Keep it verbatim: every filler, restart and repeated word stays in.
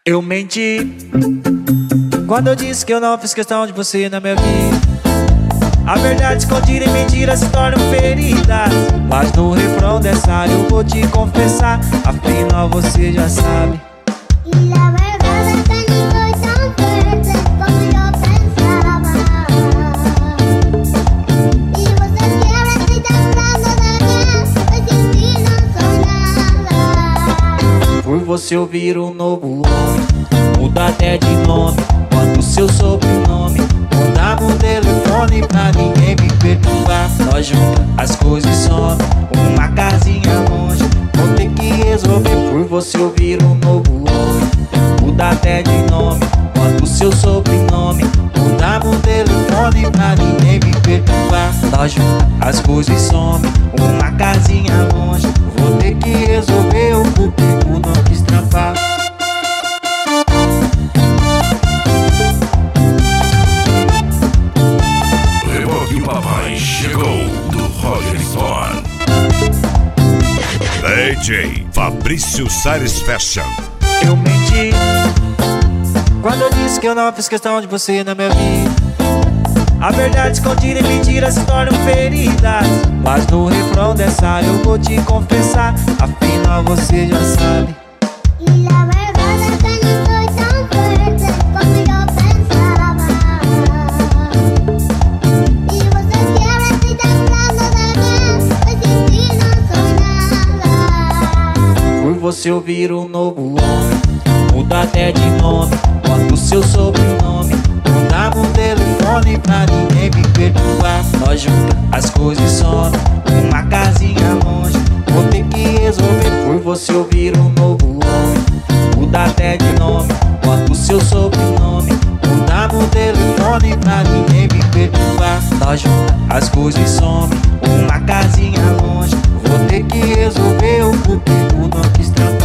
Eu menti quando eu disse que eu não fiz questão de você na minha vida. A verdade escondida em mentiras se tornam feridas. Mas no refrão dessa eu vou te confessar, afinal você já sabe. E a verdade é que nem foi tão forte como eu pensava. E você quer aceitar nada daquela, mas sem ti não sou nada. Por você eu viro um novo homem, muda até de nome, quando o seu sobrenome. Mudava o telefone pra ninguém me perturbar. Nós juntos as coisas somem, uma casinha longe. Vou ter que resolver, por você eu viro um novo homem, muda até de nome, quando o seu sobrenome. Mudava o telefone pra ninguém me perturbar. Nós juntos as coisas somem, uma casinha longe. Vou ter que resolver o porquê eu não quis trampar. Reboque Papai chegou do Roger Stone. D J Fabrício Salles Fashion. Eu menti quando eu disse que eu não fiz questão de você na minha vida. A verdade escondida em mentiras se tornam feridas. Mas no refrão dessa eu vou te confessar, afinal você já sabe. E a verdade é que nem foi tão forte como eu pensava. E você quer aceitar nada daquela, mas sem ti não sou nada. Por você eu viro um novo homem, muda até de nome, quando o seu sobrenome. Mudava o telefone pra ninguém me perturbar. Nós juntos as coisas somem, uma casinha longe. Vou ter que resolver, por você eu viro um novo homem, muda até de nome, quando o seu sobrenome. Mudava o telefone pra ninguém me perturbar. Nós juntos as coisas somem, uma casinha longe. Vou ter que resolver o porquê eu não quis trabalhar.